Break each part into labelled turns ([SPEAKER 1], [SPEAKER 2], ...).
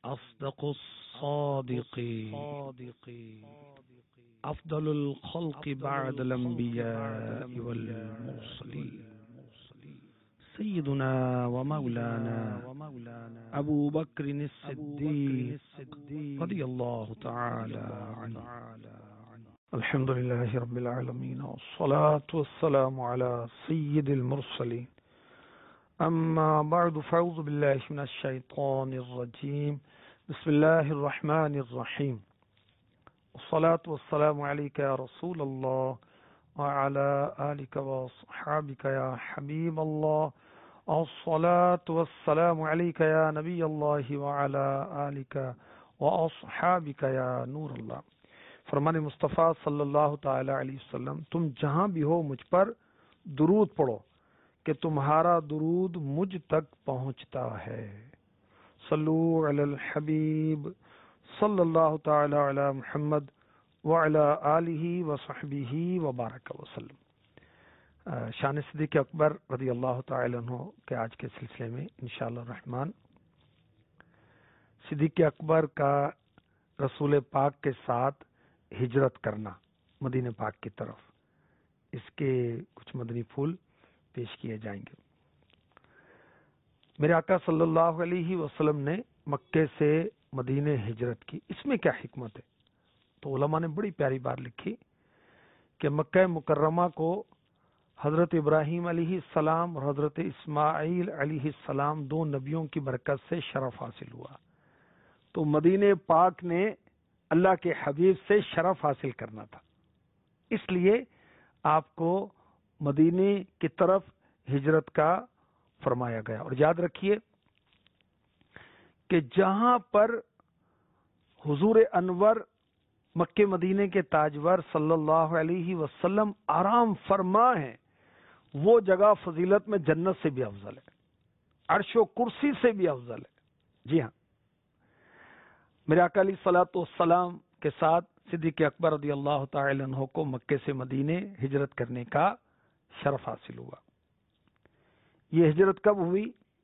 [SPEAKER 1] أصدق الصادقين أفضل الخلق بعد الأنبياء والمرسلين سيدنا ومولانا أبو بكر الصديق رضي الله تعالى عنه. الحمد لله رب العالمين والصلاة والسلام على سيد المرسلين. أما بعد فأعوذ بالله من الشيطان الرجيم. بسم الله الرحمن الرحيم. والصلاة والسلام عليك يا رسول الله وعلى آلك وصحابك يا حبيب الله. الصلاة والسلام عليك يا نبي الله وعلى آلك وأصحابك يا نور الله. فرمان مصطفیٰ صلی اللہ تعالی علیہ وسلم، تم جہاں بھی ہو مجھ پر درود پڑھو کہ تمہارا درود مجھ تک پہنچتا ہے. صلو علی الحبیب صلی اللہ تعالی علی محمد وعلی آلہ وصحبہ وبارک وسلم. شان صدیق اکبر رضی اللہ تعالی عنہ کے آج کے سلسلے میں انشاءاللہ الرحمن صدیق اکبر کا رسول پاک کے ساتھ ہجرت کرنا مدینہ پاک کی طرف، اس کے کچھ مدنی پھول پیش کیے جائیں گے. میرے آقا صلی اللہ علیہ وسلم نے مکے سے مدینہ ہجرت کی، اس میں کیا حکمت ہے؟ تو علماء نے بڑی پیاری بات لکھی کہ مکہ مکرمہ کو حضرت ابراہیم علیہ السلام اور حضرت اسماعیل علیہ السلام دو نبیوں کی برکت سے شرف حاصل ہوا، تو مدینہ پاک نے اللہ کے حبیب سے شرف حاصل کرنا تھا، اس لیے آپ کو مدینے کی طرف ہجرت کا فرمایا گیا. اور یاد رکھیے کہ جہاں پر حضور انور مکے مدینے کے تاجور صلی اللہ علیہ وسلم آرام فرما ہیں، وہ جگہ فضیلت میں جنت سے بھی افضل ہے، عرش و کرسی سے بھی افضل ہے. جی ہاں، میرے آقا علیہ الصلوۃ والسلام کے ساتھ صدیق اکبر رضی اللہ تعالی عنہ کو مکے سے مدینے ہجرت کرنے کا شرف حاصل ہوا. یہ ہجرت کب ہوئی؟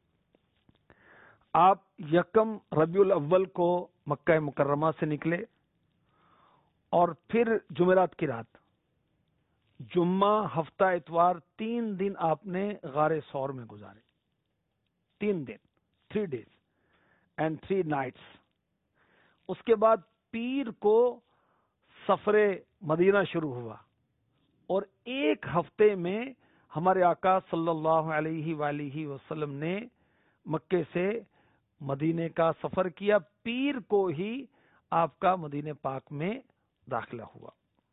[SPEAKER 1] آپ یکم ربیع الاول کو مکہ مکرمہ سے نکلے اور پھر جمعرات کی رات، جمعہ ہفتہ اتوار 3 دن آپ نے غار ثور میں گزارے. 3 دن، 3 days and 3 nights. اس کے بعد پیر کو سفر مدینہ شروع ہوا اور 1 ہفتے میں ہمارے آقا صلی اللہ علیہ وآلہ وسلم نے مکے سے مدینے کا سفر کیا. پیر کو ہی آپ کا مدینہ پاک میں داخلہ ہوا.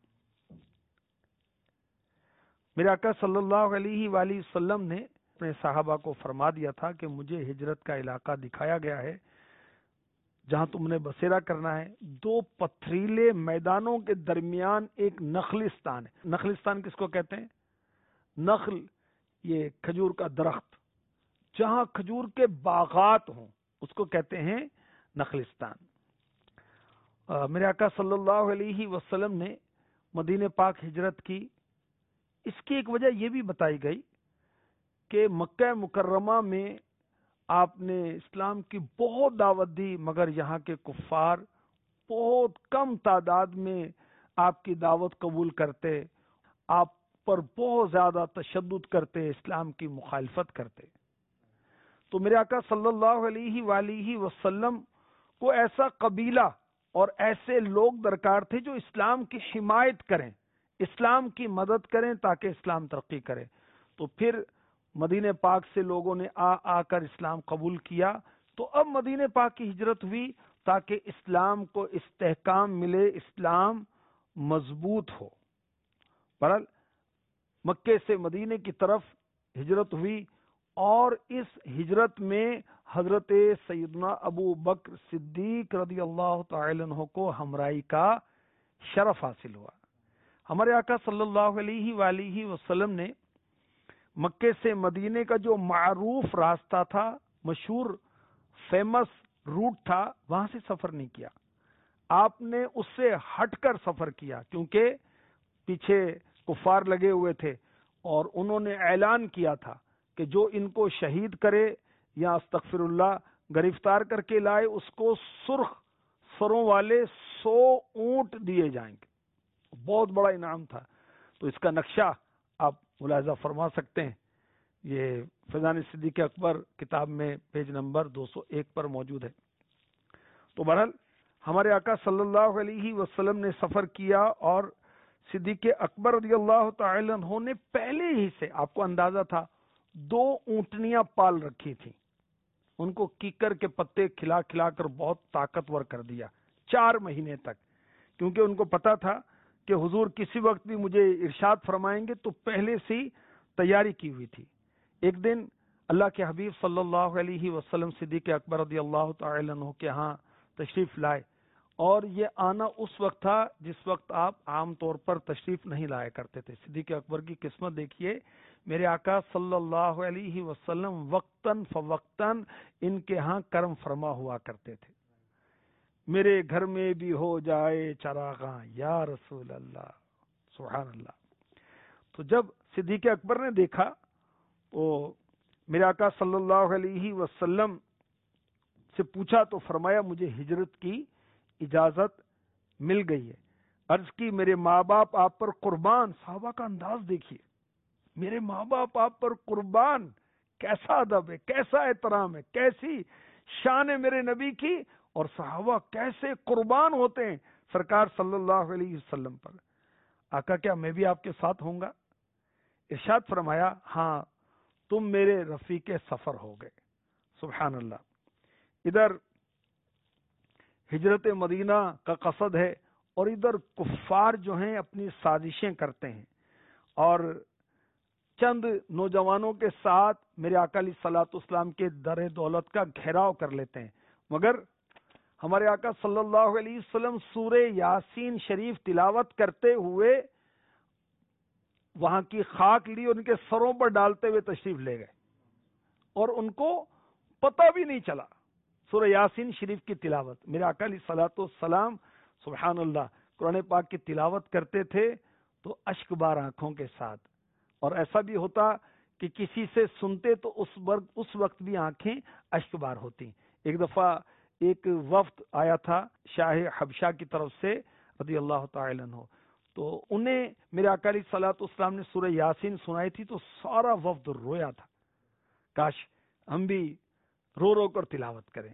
[SPEAKER 1] میرے آقا صلی اللہ علیہ وآلہ وسلم نے اپنے صحابہ کو فرما دیا تھا کہ مجھے ہجرت کا علاقہ دکھایا گیا ہے جہاں تم نے بسیرا کرنا ہے. 2 پتھریلے میدانوں کے درمیان ایک نخلستان ہے. نخلستان کس کو کہتے ہیں؟ نخل، یہ کھجور کا درخت، جہاں کھجور کے باغات ہوں اس کو کہتے ہیں نخلستان. میرے آقا صلی اللہ علیہ وسلم نے مدینہ پاک ہجرت کی. اس کی ایک وجہ یہ بھی بتائی گئی کہ مکہ مکرمہ میں آپ نے اسلام کی بہت دعوت دی، مگر یہاں کے کفار بہت کم تعداد میں آپ کی دعوت قبول کرتے، آپ پر بہت زیادہ تشدد کرتے، اسلام کی مخالفت کرتے. تو میرے آقا صلی اللہ علیہ وآلہ وسلم کو ایسا قبیلہ اور ایسے لوگ درکار تھے جو اسلام کی حمایت کریں، اسلام کی مدد کریں تاکہ اسلام ترقی کرے. تو پھر مدینہ پاک سے لوگوں نے آ کر اسلام قبول کیا. تو اب مدینہ پاک کی ہجرت ہوئی تاکہ اسلام کو استحکام ملے، اسلام مضبوط ہو. بہرحال مکے سے مدینے کی طرف ہجرت ہوئی اور اس ہجرت میں حضرت سیدنا ابو بکر صدیق رضی اللہ تعالی عنہ کو ہمراہی کا شرف حاصل ہوا. ہمارے آقا صلی اللہ علیہ وآلہ وسلم نے مکے سے مدینے کا جو معروف راستہ تھا، مشہور فیمس روٹ تھا، وہاں سے سفر نہیں کیا. آپ نے اس سے ہٹ کر سفر کیا کیونکہ پیچھے کفار لگے ہوئے تھے اور انہوں نے اعلان کیا تھا کہ جو ان کو شہید کرے یا استغفر اللہ گرفتار کر کے لائے، اس کو سرخ سروں والے 100 اونٹ دیے جائیں گے۔ بہت بڑا انعام تھا۔ تو اس کا نقشہ آپ ملاحظہ فرما سکتے ہیں، یہ فیضان صدیق اکبر کتاب میں پیج نمبر 201 پر موجود ہے۔ تو بہرحال ہمارے آقا صلی اللہ علیہ وسلم نے سفر کیا، اور صدیق اکبر رضی اللہ تعالی عنہ نے پہلے ہی سے، آپ کو اندازہ تھا، 2 اونٹنیاں پال رکھی تھیں، ان کو کیکر کے پتے کھلا کھلا کر بہت طاقتور کر دیا 4 مہینے تک، کیونکہ ان کو پتا تھا کہ حضور کسی وقت بھی مجھے ارشاد فرمائیں گے، تو پہلے سے ہی تیاری کی ہوئی تھی۔ ایک دن اللہ کے حبیب صلی اللہ علیہ وسلم صدیق اکبر رضی اللہ تعالی عنہ کے ہاں تشریف لائے، اور یہ آنا اس وقت تھا جس وقت آپ عام طور پر تشریف نہیں لایا کرتے تھے۔ صدیق اکبر کی قسمت دیکھیے، میرے آقا صلی اللہ علیہ وسلم وقتاً فوقتاً ان کے ہاں کرم فرما ہوا کرتے تھے۔ میرے گھر میں بھی ہو جائے چراغاں یا رسول اللہ، سبحان اللہ۔ تو جب صدیق اکبر نے دیکھا تو میرے آقا صلی اللہ علیہ وسلم سے پوچھا تو فرمایا مجھے ہجرت کی اجازت مل گئی ہے۔ عرض کی میرے ماں باپ آپ پر قربان، صحابہ کا انداز دیکھیے، میرے ماں باپ آپ پر قربان، کیسا ادب ہے، کیسا احترام ہے، کیسی شان ہے میرے نبی کی، اور صحابہ کیسے قربان ہوتے ہیں سرکار صلی اللہ علیہ وسلم پر۔ آقا کیا میں بھی آپ کے ساتھ ہوں گا؟ ارشاد فرمایا ہاں تم میرے رفیق سفر ہو گئے۔ سبحان اللہ۔ ادھر ہجرت مدینہ کا قصد ہے، اور ادھر کفار جو ہیں اپنی سازشیں کرتے ہیں، اور چند نوجوانوں کے ساتھ میرے آقا علیہ الصلوۃ والسلام کے در دولت کا گھیراؤ کر لیتے ہیں، مگر ہمارے آقا صلی اللہ علیہ وسلم سورہ یاسین شریف تلاوت کرتے ہوئے وہاں کی خاک لی اور ان کے سروں پر ڈالتے ہوئے تشریف لے گئے، اور ان کو پتہ بھی نہیں چلا سورہ یاسین شریف کی تلاوت۔ میرے آقا علیہ الصلوۃ والسلام سبحان اللہ قرآن پاک کی تلاوت کرتے تھے تو اشک بار آنکھوں کے ساتھ، اور ایسا بھی ہوتا کہ کسی سے سنتے تو اس وقت بھی آنکھیں اشک بار ہوتی۔ ایک دفعہ ایک وفد آیا تھا شاہ حبشہ کی طرف سے رضی اللہ تعالی عنہ، تو انہیں میرے آقا علیہ الصلوۃ والسلام نے سورہ یاسین سنائی تھی تو سارا وفد رویا تھا، کاش ہم بھی رو رو کر تلاوت کریں۔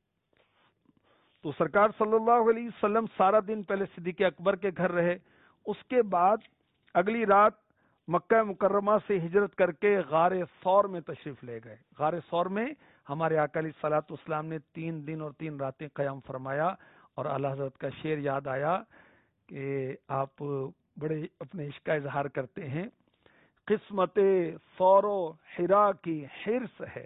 [SPEAKER 1] تو سرکار صلی اللہ علیہ وسلم سارا دن پہلے صدیق اکبر کے گھر رہے، اس کے بعد اگلی رات مکہ مکرمہ سے ہجرت کر کے غار ثور میں تشریف لے گئے۔ غار ثور میں ہمارے آقا علیہ الصلوۃ والسلام نے 3 دن اور 3 راتیں قیام فرمایا، اور اعلیٰ حضرت کا شعر یاد آیا کہ آپ بڑے اپنے عشق کا اظہار کرتے ہیں، قسمت ثور و حرا کی حرص ہے،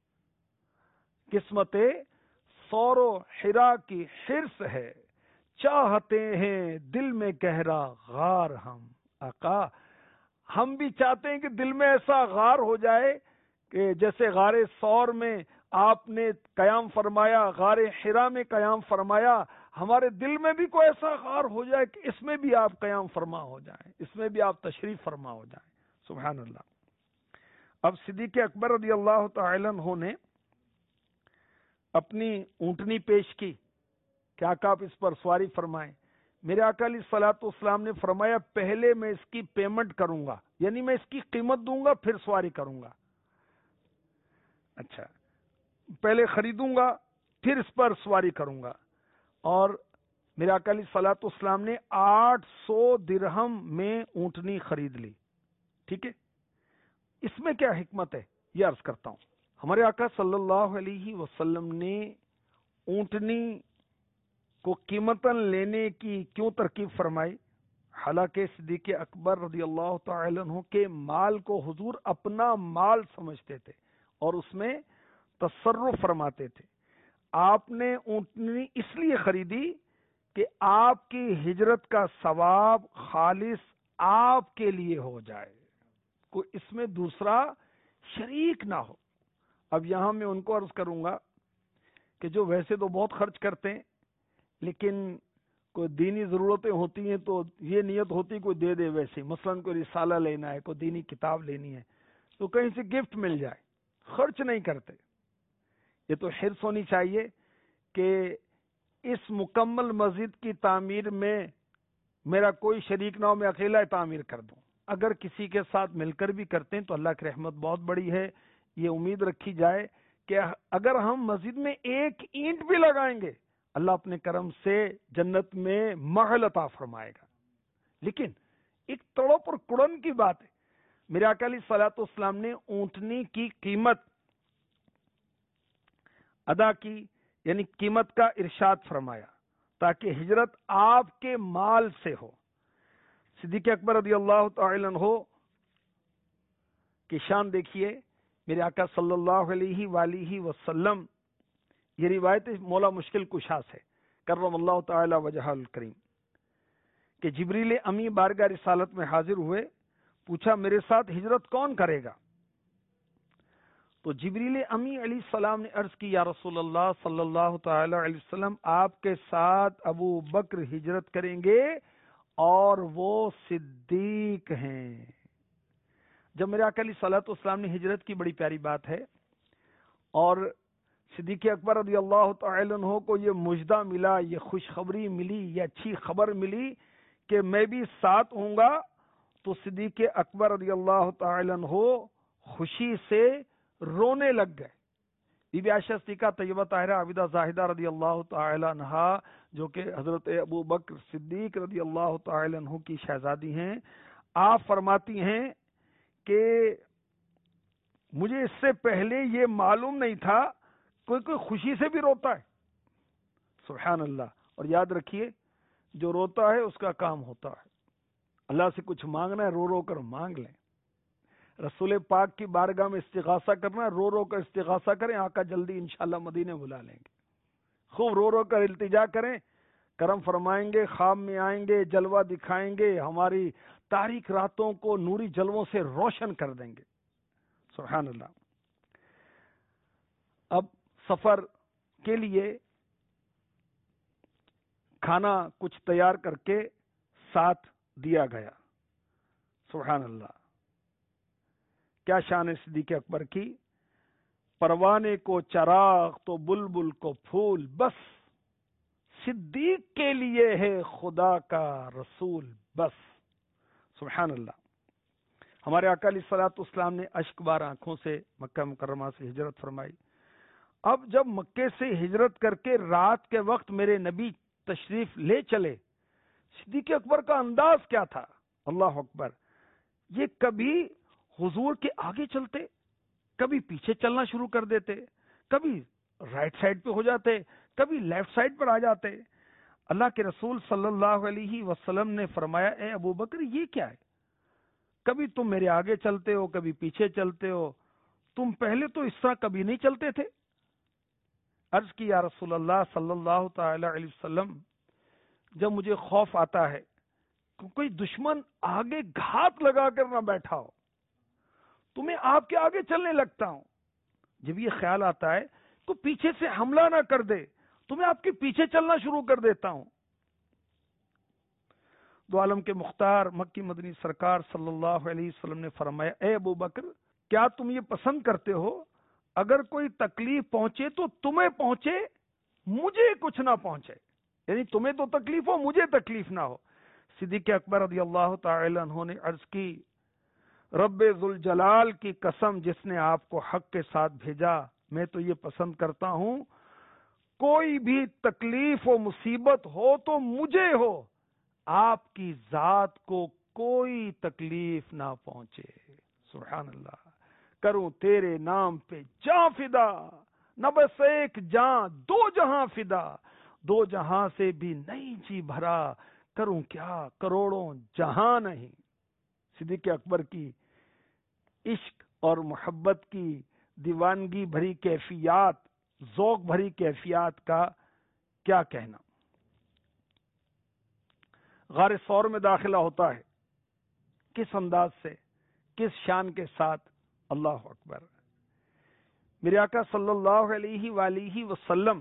[SPEAKER 1] قسمت ثور و حرا کی حرص ہے، چاہتے ہیں دل میں گہرا غار ہم۔ آقا ہم بھی چاہتے ہیں کہ دل میں ایسا غار ہو جائے کہ جیسے غار ثور میں آپ نے قیام فرمایا، غار حرا میں قیام فرمایا، ہمارے دل میں بھی کوئی ایسا غار ہو جائے کہ اس میں بھی آپ قیام فرما ہو جائیں، اس میں بھی آپ تشریف فرما ہو جائیں۔ سبحان اللہ۔ اب صدیق اکبر رضی اللہ تعالی عنہ نے اپنی اونٹنی پیش کی کہ آقا آپ اس پر سواری فرمائیں۔ میرے آقا علیہ الصلوۃ والسلام نے فرمایا پہلے میں اس کی پیمنٹ کروں گا، یعنی میں اس کی قیمت دوں گا پھر سواری کروں گا۔ اچھا، پہلے خریدوں گا پھر اس پر سواری کروں گا۔ اور میرے آقا علیہ الصلوۃ والسلام نے 800 درہم میں اونٹنی خرید لی۔ ٹھیک ہے، اس میں کیا حکمت ہے یہ عرض کرتا ہوں۔ ہمارے آقا صلی اللہ علیہ وسلم نے اونٹنی کو قیمتاً لینے کی کیوں ترکیب فرمائی؟ حالانکہ صدیق اکبر رضی اللہ تعالی عنہ کے مال کو حضور اپنا مال سمجھتے تھے اور اس میں تصرف فرماتے تھے۔ آپ نے اونٹنی اس لیے خریدی کہ آپ کی ہجرت کا ثواب خالص آپ کے لیے ہو جائے، کوئی اس میں دوسرا شریک نہ ہو۔ اب یہاں میں ان کو عرض کروں گا کہ جو ویسے تو بہت خرچ کرتے ہیں، لیکن کوئی دینی ضرورتیں ہوتی ہیں تو یہ نیت ہوتی کوئی دے دے، ویسے مثلا کوئی رسالہ لینا ہے، کوئی دینی کتاب لینی ہے تو کہیں سے گفٹ مل جائے، خرچ نہیں کرتے۔ یہ تو حرص ہونی چاہیے کہ اس مکمل مسجد کی تعمیر میں میرا کوئی شریک نہ ہو، میں اکیلا تعمیر کر دوں۔ اگر کسی کے ساتھ مل کر بھی کرتے ہیں تو اللہ کی رحمت بہت بڑی ہے۔ یہ امید رکھی جائے کہ اگر ہم مسجد میں ایک اینٹ بھی لگائیں گے، اللہ اپنے کرم سے جنت میں محل عطا فرمائے گا۔ لیکن ایک تڑپ اور کڑن کی بات ہے، میرے آقا علیہ الصلوۃ والسلام نے اونٹنی کی قیمت ادا کی، یعنی قیمت کا ارشاد فرمایا تاکہ ہجرت آپ کے مال سے ہو۔ صدیق اکبر رضی اللہ تعالی عنہ کی شان دیکھیے، میرے آقا صلی اللہ علیہ وآلہ وسلم، یہ روایت مولا مشکل کشا سے کرم اللہ تعالی وجہہ الکریم، کہ جبریل امی بارگاہ رسالت میں حاضر ہوئے، پوچھا میرے ساتھ ہجرت کون کرے گا؟ تو جبریل امی علیہ السلام نے عرض کی، یا رسول اللہ صلی اللہ تعالی علیہ وسلم، آپ کے ساتھ ابو بکر ہجرت کریں گے اور وہ صدیق ہیں۔ جب میرے آقا علیہ الصلوۃ والسلام نے ہجرت کی، بڑی پیاری بات ہے، اور صدیق اکبر رضی اللہ تعالی عنہ کو یہ مجدہ ملا، یہ خوشخبری ملی، یہ اچھی خبر ملی کہ میں بھی ساتھ ہوں گا، تو صدیق اکبر رضی اللہ تعالی عنہ خوشی سے رونے لگ گئے۔ بی بی عائشہ صدیقہ طیبہ طاہرہ عابدہ زاہدہ رضی اللہ تعالی عنہا، جو کہ حضرت ابو بکر صدیق رضی اللہ تعالی عنہ کی شہزادی ہیں، آپ فرماتی ہیں کہ مجھے اس سے پہلے یہ معلوم نہیں تھا کوئی خوشی سے بھی روتا ہے۔ سبحان اللہ۔ اور یاد رکھیے، جو روتا ہے اس کا کام ہوتا ہے۔ اللہ سے کچھ مانگنا ہے، رو رو کر مانگ لیں۔ رسول پاک کی بارگاہ میں استغاثہ کرنا ہے، رو رو کر استغاثہ کریں، آقا جلدی انشاءاللہ مدینے بلا لیں گے۔ خوب رو رو کر التجا کریں، کرم فرمائیں گے، خواب میں آئیں گے، جلوہ دکھائیں گے، ہماری تاریک راتوں کو نوری جلووں سے روشن کر دیں گے۔ سبحان اللہ۔ اب سفر کے لیے کھانا کچھ تیار کر کے ساتھ دیا گیا۔ سبحان اللہ، کیا شان ہے صدیق اکبر کی۔ پروانے کو چراغ تو بلبل کو پھول، بس صدیق کے لیے ہے خدا کا رسول بس۔ سبحان اللہ۔ ہمارے آقا علیہ الصلوۃ والسلام نے اشک بار آنکھوں سے مکہ مکرمہ سے ہجرت فرمائی۔ اب جب مکے سے ہجرت کر کے رات کے وقت میرے نبی تشریف لے چلے، صدیق اکبر کا انداز کیا تھا؟ اللہ اکبر۔ یہ کبھی حضور کے آگے چلتے، کبھی پیچھے چلنا شروع کر دیتے، کبھی رائٹ سائڈ پہ ہو جاتے، کبھی لیفٹ سائڈ پر آ جاتے۔ اللہ کے رسول صلی اللہ علیہ وسلم نے فرمایا، اے ابو بکر یہ کیا ہے؟ کبھی تم میرے آگے چلتے ہو، کبھی پیچھے چلتے ہو، تم پہلے تو اس طرح کبھی نہیں چلتے تھے۔ عرض کی، یا رسول اللہ صلی اللہ تعالی علیہ وسلم، جب مجھے خوف آتا ہے کہ کوئی دشمن آگے گھات لگا کر نہ بیٹھا ہو تو میں آپ کے آگے چلنے لگتا ہوں۔ جب یہ خیال آتا ہے تو پیچھے سے حملہ نہ کر دے تو میں آپ کے پیچھے چلنا شروع کر دیتا ہوں۔ دو عالم کے مختار مکی مدنی سرکار صلی اللہ علیہ وسلم نے فرمایا، اے ابو بکر، کیا تم یہ پسند کرتے ہو اگر کوئی تکلیف پہنچے تو تمہیں پہنچے، مجھے کچھ نہ پہنچے؟ یعنی تمہیں تو تکلیف ہو، مجھے تکلیف نہ ہو۔ صدیق اکبر رضی اللہ تعالی عنہ نے عرض کی، رب ذوالجلال کی قسم جس نے آپ کو حق کے ساتھ بھیجا، میں تو یہ پسند کرتا ہوں کوئی بھی تکلیف و مصیبت ہو تو مجھے ہو، آپ کی ذات کو کوئی تکلیف نہ پہنچے۔ سبحان اللہ۔ کروں تیرے نام پہ جاں فدا، نہ بس ایک جاں دو جہاں فدا، دو جہاں سے بھی نہیں جی بھرا، کروں کیا کروڑوں جہاں نہیں۔ صدیق اکبر کی عشق اور محبت کی دیوانگی بھری کیفیات، ذوق بھری کیفیات کا کیا کہنا۔ غار ثور میں داخلہ ہوتا ہے، کس انداز سے، کس شان کے ساتھ، اللہ اکبر۔ میرے آقا صلی اللہ علیہ وآلہ وسلم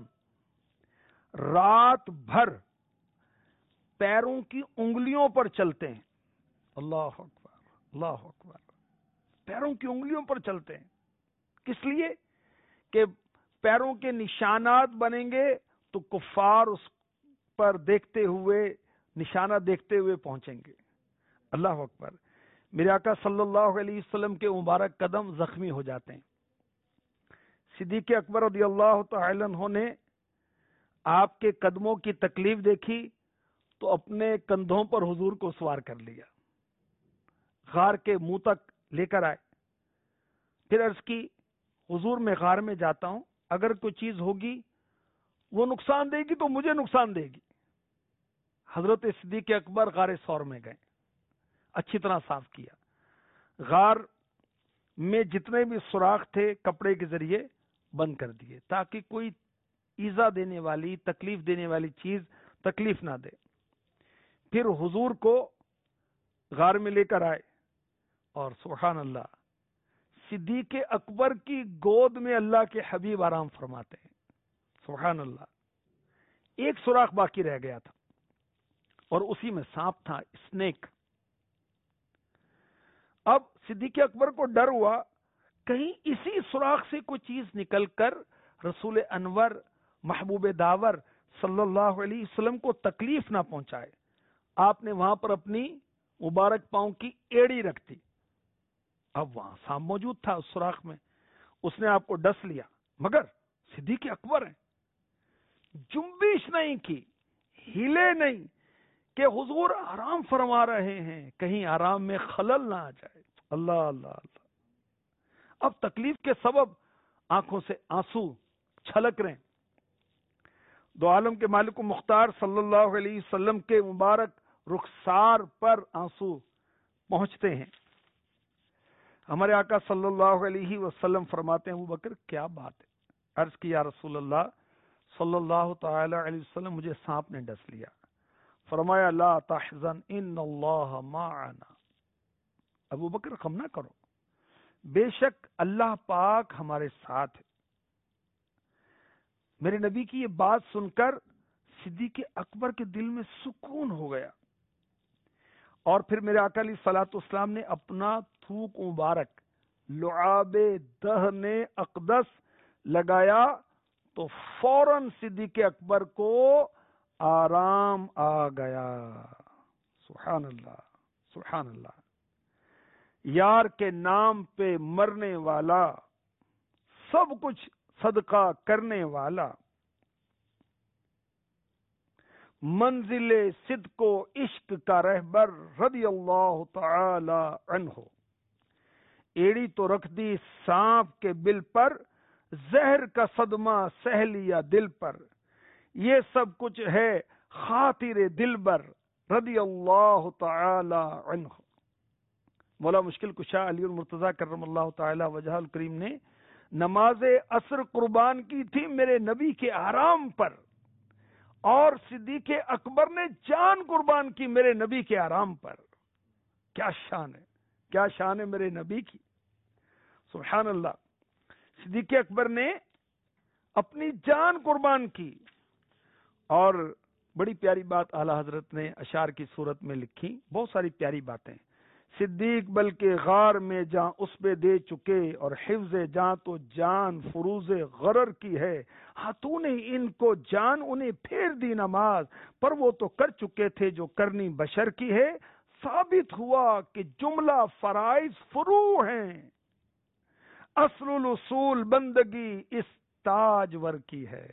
[SPEAKER 1] رات بھر پیروں کی انگلیوں پر چلتے ہیں، اللہ اکبر، اللہ اکبر۔ پیروں کی انگلیوں پر چلتے ہیں، کس لیے؟ کہ پیروں کے نشانات بنیں گے تو کفار اس پر دیکھتے ہوئے نشانہ دیکھتے ہوئے پہنچیں گے۔ اللہ اکبر۔ میرے آقا صلی اللہ علیہ وسلم کے مبارک قدم زخمی ہو جاتے ہیں۔ صدیق اکبر رضی اللہ تعالی عنہ نے آپ کے قدموں کی تکلیف دیکھی تو اپنے کندھوں پر حضور کو سوار کر لیا، غار کے منہ تک لے کر آئے، پھر عرض کی حضور میں غار میں جاتا ہوں، اگر کوئی چیز ہوگی وہ نقصان دے گی تو مجھے نقصان دے گی۔ حضرت صدیق اکبر غار ثور میں گئے، اچھی طرح صاف کیا، غار میں جتنے بھی سوراخ تھے کپڑے کے ذریعے بند کر دیے تاکہ کوئی ایذا دینے والی، تکلیف دینے والی چیز تکلیف نہ دے۔ پھر حضور کو غار میں لے کر آئے اور سبحان اللہ، صدیق اکبر کی گود میں اللہ کے حبیب آرام فرماتے ہیں۔ سبحان اللہ۔ ایک سوراخ باقی رہ گیا تھا اور اسی میں سانپ تھا، اسنیک۔ اب صدیق اکبر کو ڈر ہوا کہیں اسی سوراخ سے کوئی چیز نکل کر رسول انور محبوب داور صلی اللہ علیہ وسلم کو تکلیف نہ پہنچائے۔ آپ نے وہاں پر اپنی مبارک پاؤں کی ایڑی رکھ دی۔ اب وہاں سانپ موجود تھا اس سوراخ میں، اس نے آپ کو ڈس لیا، مگر صدیق اکبر ہیں، جنبش نہیں کی، ہلے نہیں کہ حضور آرام فرما رہے ہیں، کہیں آرام میں خلل نہ آ جائے۔ اللہ اللہ اللہ۔ اب تکلیف کے سبب آنکھوں سے آنسو چھلک رہے ہیں۔ دو عالم کے مالک و مختار صلی اللہ علیہ وسلم کے مبارک رخسار پر آنسو پہنچتے ہیں۔ ہمارے آقا صلی اللہ علیہ وسلم فرماتے ہیں، ابوبکر کیا بات ہے؟ عرض کی یا رسول اللہ صلی اللہ تعالی علیہ وسلم، مجھے سانپ نے ڈس لیا۔ فرمایا لا تحزن ان اللہ معنا، ابوبکر غم نہ کرو، بے شک اللہ پاک ہمارے ساتھ ہے۔ میرے نبی کی یہ بات سن کر صدیق اکبر کے دل میں سکون ہو گیا، اور پھر میرے آقا علیہ الصلوۃ والسلام نے اپنا تھوک مبارک لعاب دہن اقدس لگایا تو فوراً صدیق اکبر کو آرام آ گیا۔ سبحان اللہ سبحان اللہ۔ یار کے نام پہ مرنے والا، سب کچھ صدقہ کرنے والا، منزل صدق و عشق کا رہبر رضی اللہ تعالی عنہ۔ ایڑی تو رکھ دی سانپ کے بل پر، زہر کا صدمہ سہ لیا دل پر، یہ سب کچھ ہے خاطر دلبر رضی اللہ تعالی عنہ۔ مولا مشکل کشا علی المرتضیٰ کرم اللہ تعالی وجہ الکریم نے نماز عصر قربان کی تھی میرے نبی کے آرام پر، اور صدیق اکبر نے جان قربان کی میرے نبی کے آرام پر۔ کیا شان ہے، کیا شان ہے میرے نبی کی، سبحان اللہ۔ صدیق اکبر نے اپنی جان قربان کی، اور بڑی پیاری بات اعلی حضرت نے اشعار کی صورت میں لکھی، بہت ساری پیاری باتیں۔ صدیق بلکہ غار میں جاں اس پہ دے چکے، اور حفظ جاں تو جان فروز غرر کی ہے۔ ہاں تو نے ان کو جان انہیں پھیر دی نماز، پر وہ تو کر چکے تھے جو کرنی بشر کی ہے۔ ثابت ہوا کہ جملہ فرائض فروع ہیں، اصل الاصول بندگی اس تاجور کی ہے۔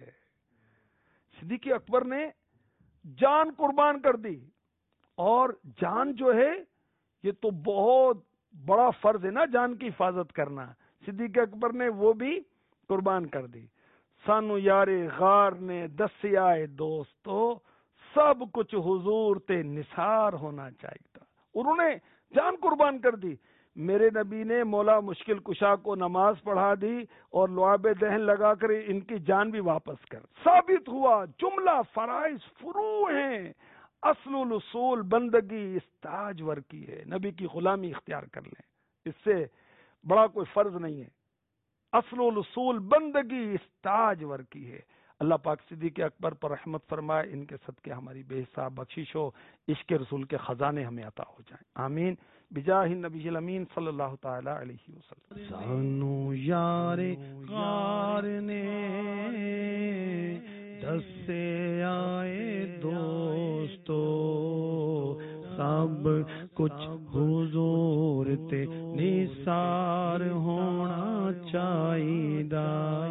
[SPEAKER 1] صدیق اکبر نے جان قربان کر دی، اور جان جو ہے یہ تو بہت بڑا فرض ہے نا، جان کی حفاظت کرنا۔ صدیق اکبر نے وہ بھی قربان کر دی۔ سانو یار غار نے دسیا دوستو، سب کچھ حضور تے نثار ہونا چاہیے تھا۔ انہوں نے جان قربان کر دی۔ میرے نبی نے مولا مشکل کشا کو نماز پڑھا دی اور لعاب دہن لگا کر ان کی جان بھی واپس کر۔ ثابت ہوا جملہ فرائض فروع ہیں، اصل الاصول بندگی اس تاجور کی ہے۔ نبی کی غلامی اختیار کر لیں، اس سے بڑا کوئی فرض نہیں ہے۔ اصل الاصول بندگی اس تاجور کی ہے۔ اللہ پاک صدیق اکبر پر رحمت فرمائے، ان کے صدقے ہماری بے حساب بخشش ہو، عشق رسول کے خزانے ہمیں عطا ہو جائیں، آمین۔ بجاہ النبی الامین صلی اللہ تعالی علیہ وسلم۔
[SPEAKER 2] سانو یار غار نے دسے آئے دوستو، سب کچھ حضور تے نثار ہونا چاہیدا۔